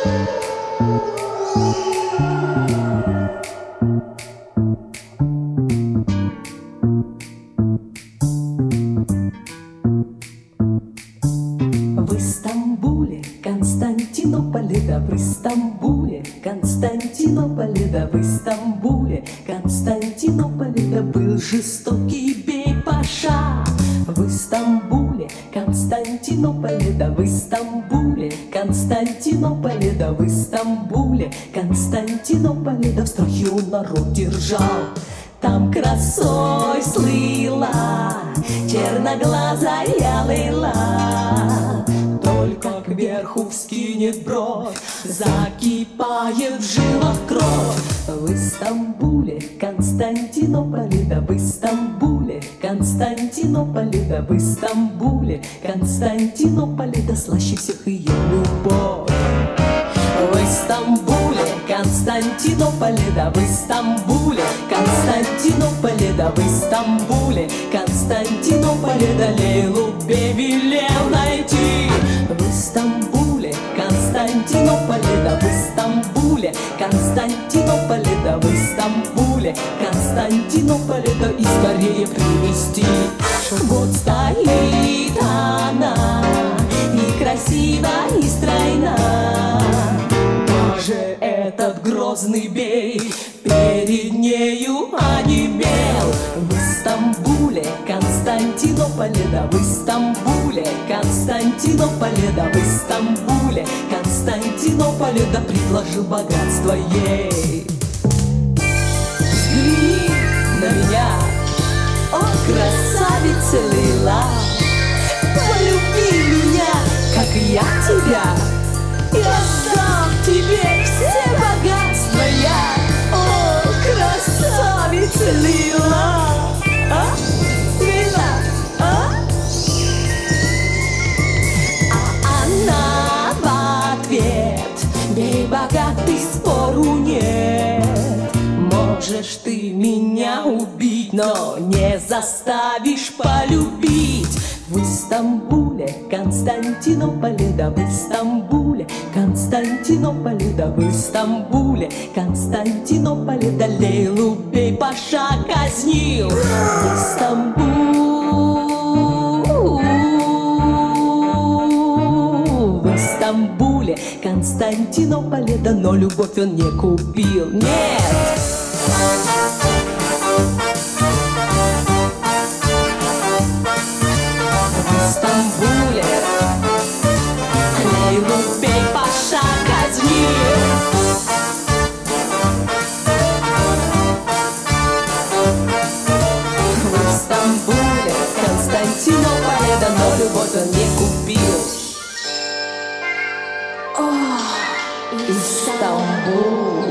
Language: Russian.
В Истамбуле, Константинополе, да в Истамбуле, Константинополе, да в Истамбуле, Константинополе, да был жестокий бей-паша. В Истамбуле, Константинополе, да в Истамбуле, Константинополе, да в Истамбуле, Константинополе, да в страхе он народ держал. Там красой слыла черноглазая Лейла. Только кверху вскинет бровь, закипает в жилах кровь. В Истамбуле, Константинополе, да в Истамбуле, Константинополе, да в Истамбуле, Константинополе, да слаще всех ее любовь. В Истамбуле, Константинополе, да в Истамбуле, Константинополе, да в Истамбуле, Константинополе, да Лейлу бей велел найти. В Истамбуле, Константинополе, да в Истамбуле, Константинополе, да в Истамбуле, Константинополе, да и скорее привезти. Вот стоит она, и красива, и стройна. Даже этот грозный бей перед нею онемел. В Истамбуле, Константинополе, да в Истамбуле, Константинополе, да в Истамбуле, Константинополе, да предложил богатство ей. Взгляни на меня, о, красавица Лейла, полюби меня, как я тебя. Я дам тебе все богатства я, о, красавица Лейла. А? Лейла, а? А она в ответ: бей, богатый, спору нет. Можешь ты меня убить, но не заставишь полюбить. В Истамбуле, Константинополе, да в Истамбуле, Константинополе, да в Истамбуле, Константинополе, да Лейлу бей-паша казнил. В Истамбуле, Константинополе, да но любовь он не купил, нет. В Истамбуле Лейлу бей-паша казнил. В Истамбуле, Константинополе, да но любовь он не купил. О, Истамбул.